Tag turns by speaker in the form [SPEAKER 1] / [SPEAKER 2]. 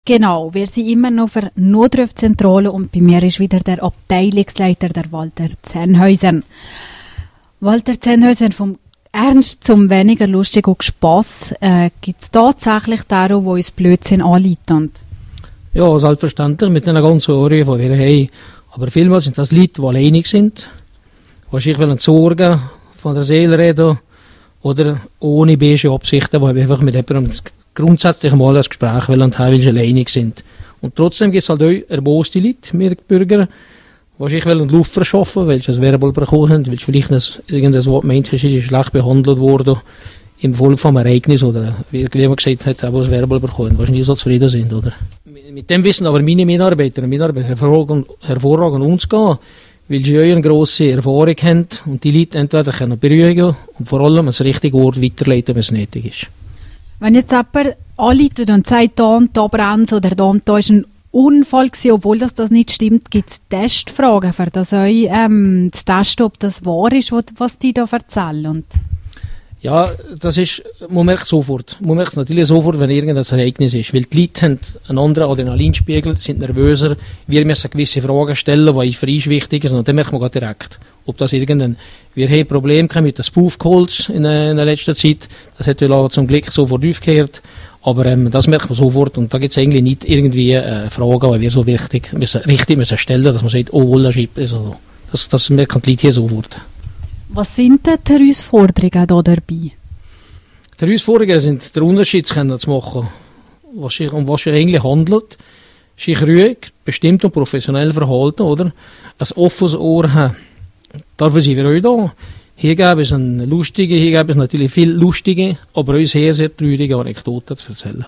[SPEAKER 1] Genau, wir sind immer noch für Notrufzentrale und bei mir ist wieder der Abteilungsleiter, der Walter Zennhäuser. Walter Zennhäuser, vom Ernst zum weniger lustig und Spass, gibt es tatsächlich darum, wo uns Blödsinn anleiten?
[SPEAKER 2] Ja, selbstverständlich, mit einer ganzen Ohren von wir haben. Aber vielmals sind das Leute, die alleinig sind, wahrscheinlich wollen Sorgen von der Seele reden oder ohne böse Absichten, die einfach mit jemandem grundsätzlich mal ein Gespräch wollen haben, weil sie alleinig sind. Und trotzdem gibt es halt auch erboste Leute, wir Bürger, die wahrscheinlich wollen Luft verschaffen, weil sie ein Verbal bekommen haben, weil sie vielleicht irgendein Wort meint, ist schlecht behandelt worden im Folge vom Ereignis oder wie man gesagt hat, haben ein Verbal bekommen, wahrscheinlich so zufrieden sind, oder? Mit dem wissen aber meine Mitarbeiter hervorragend umzugehen, weil sie eine grosse Erfahrung haben und die Leute entweder können beruhigen und vor allem das richtige Ort weiterleiten, wenn es nötig ist.
[SPEAKER 1] Wenn jetzt jemand anleitet und sagt, da und da brennt oder da und da ist ein Unfall gewesen, obwohl das nicht stimmt, gibt es Testfragen, für das euch zu testen, ob das wahr ist, was die da erzählen. Und
[SPEAKER 2] ja, das ist, man merkt sofort. Man merkt es natürlich sofort, wenn irgendein Ereignis ist. Weil die Leute haben einen anderen Adrenalinspiegel, sind nervöser. Wir müssen gewisse Fragen stellen, die für uns wichtig sind. Und dann merkt man gerade direkt, ob das wir haben Probleme mit den Spoof-Calls in der letzten Zeit. Das hat ja zum Glück sofort aufgehört. Aber das merkt man sofort. Und da gibt es eigentlich nicht irgendwie Fragen, die wir so richtig müssen stellen, dass man sagt, oh, das ist also. Das merken die Leute hier sofort.
[SPEAKER 1] Was sind denn die Herausforderungen da dabei? Die
[SPEAKER 2] Herausforderungen sind, den Unterschied zu machen, um was es eigentlich handelt. Sich ruhig, bestimmt und professionell verhalten, oder? Ein offenes Ohr haben. Dafür sind wir auch da. Hier gäbe es natürlich viel lustige, aber auch sehr, sehr traurige Anekdoten zu erzählen.